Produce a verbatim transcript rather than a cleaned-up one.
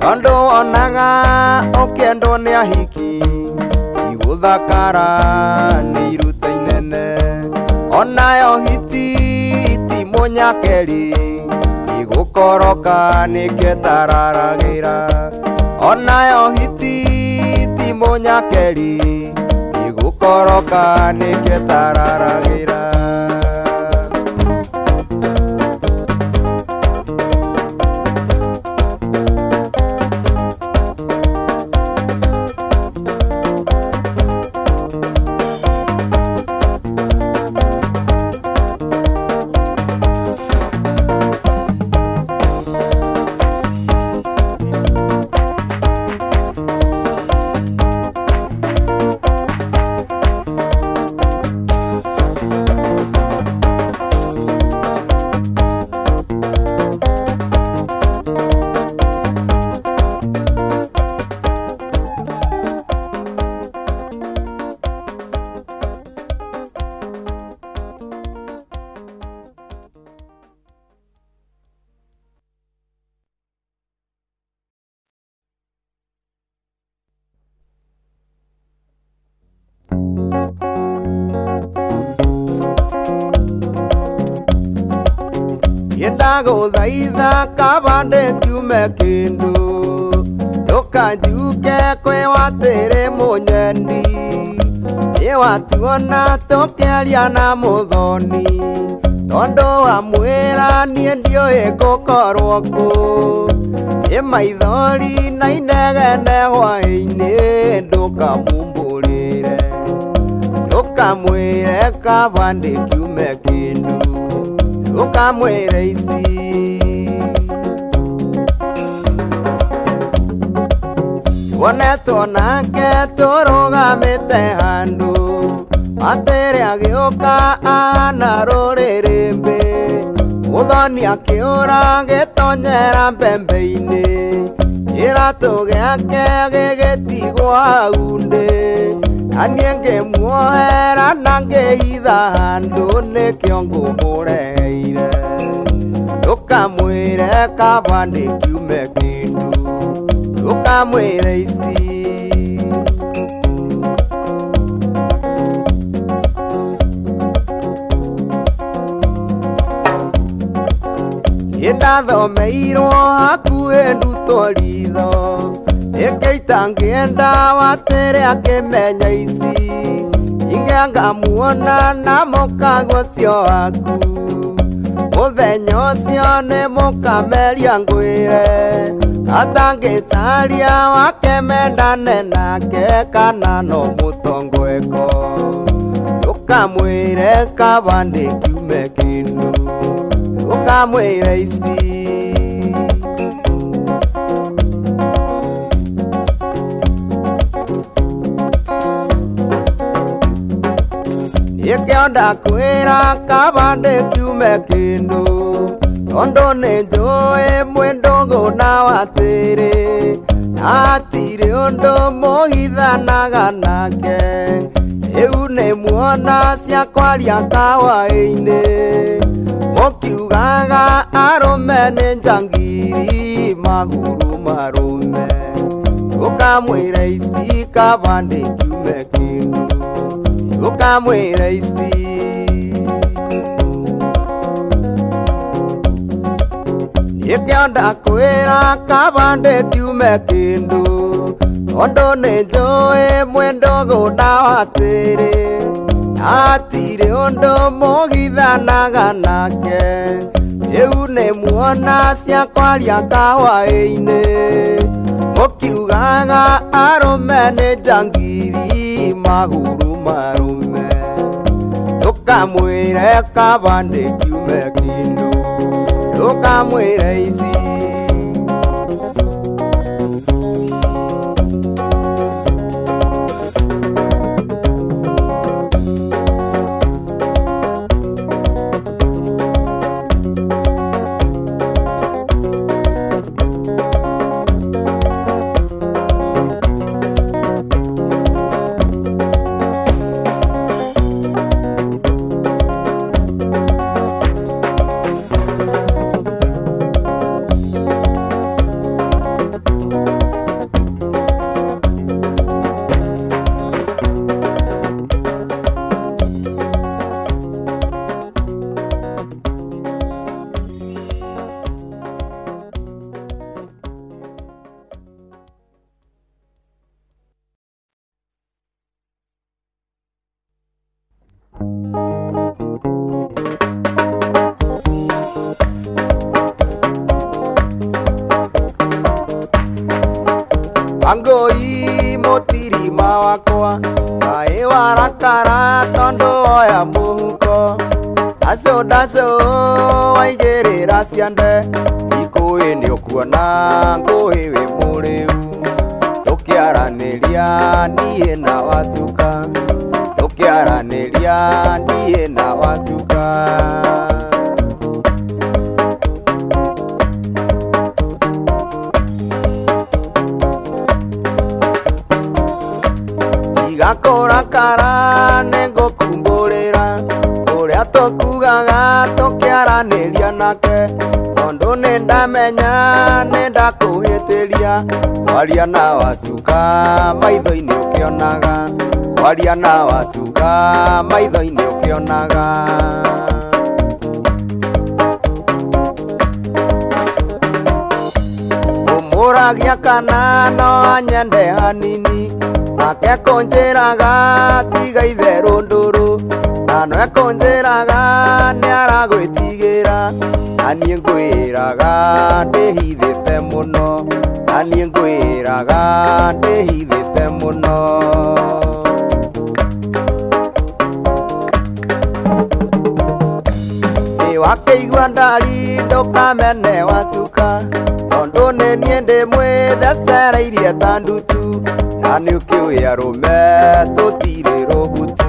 Tondo onaga okendo ni ahiki iguthakara ni iruta inene onayo hiti ti munyakeri igukoroka ni ketararagira onayo hiti ti munyakeri igukoroka ni ketararagira Yendago zaitha kabande kiume kindu Dokanjuke kwe watere munyeni Ye watuona tokearia na muthoni Tondo wa mwera nie ndio igukorwo ku Ye maithori na inegene hwaini ndukamumbũrĩre Ndukamwĩre kabande kiume kindu Ukamwire isi Tuone tonake turugamite handu Atere agioka ahana rũrĩrĩmbĩ Muthoni akiura gĩtonyera mbembe-inĩ Kĩratũ gĩake gĩgĩtigwo hau ndĩ Na niĩ ngĩmuohera na ngĩhitha handũ nĩkĩo ngũmũreheire Ndũkamwĩre kabande kiume kindu Ndũkamwĩre ici Nĩndathomeirwo hakuhĩ ndutwo ritho Ĩkĩita ngĩenda watere akĩmenya ici Ingĩanga muona na mũkago cio waku Mũthenya ũcio nĩ mũkameria ngwĩre Atangĩcaria wake mendane nake kana no mũtongweko Ndũkamwĩre kabande kiume kindu Ndũkamwĩre ici Ikionda kwĩra kabande kiume kindu Tondo nĩnjũĩ mwĩndũgũ na watĩrĩ Hatirĩ ũndũ mũhithanaga nake Rĩu nĩmuona cia kwaria kahwaĩ-inĩ Mũkiugaga arũme nĩ njangiri maguru marũme Ndũkamwĩre ici kabande kiume kindu Ndũkamwĩre ici Ikionda kwĩra kabande kiume kindu Tondo nĩnjũĩ mwĩndũgũ na watĩrĩ Hatirĩ ũndũ mũhithanaga nake Rĩu nĩmuona cia kwaria kahwaĩ-inĩ Mũkiugaga arũme nĩ njangiri maguru marũme Ndũkamwĩre kabande kiume kindu Ndũkamwĩre ici Wangui mutirima wakwa Kaĩ warakara tondu oya mũhuko Daco daco waigĩrĩra ciande Ikũĩ nĩ ũkuona ngũĩ wĩ mũrĩu Tũkĩaranĩria niĩ na wacuka Tũkĩaranĩria niĩ na wacuka Igakurakara nĩngũkumbũrĩra Ũrĩa tũkugaga tũkĩaranĩria nake Tondũ nĩndamenya nĩndakũhĩtĩria Waria na wacuka maitho-inĩ ũkĩonaga Waria na wacuka maitho-inĩ ũkĩonaga Ũmũragia kana no anyende hanini Nake kũnjĩraga tiga itherũ ndũrũ Na no ekũnjĩraga nĩaragwĩtigĩra Na niĩ ngwĩraga ndĩhithĩte mũno Na niĩ ngwĩraga ndĩhithĩte mũno Nĩ wakĩigua ndari ndũkamene wacuka Tondũ nĩ niĩ ndĩmwĩthecereirie ta ndutu Na nĩ ũkĩũĩ arũme tũtirĩ rũhuti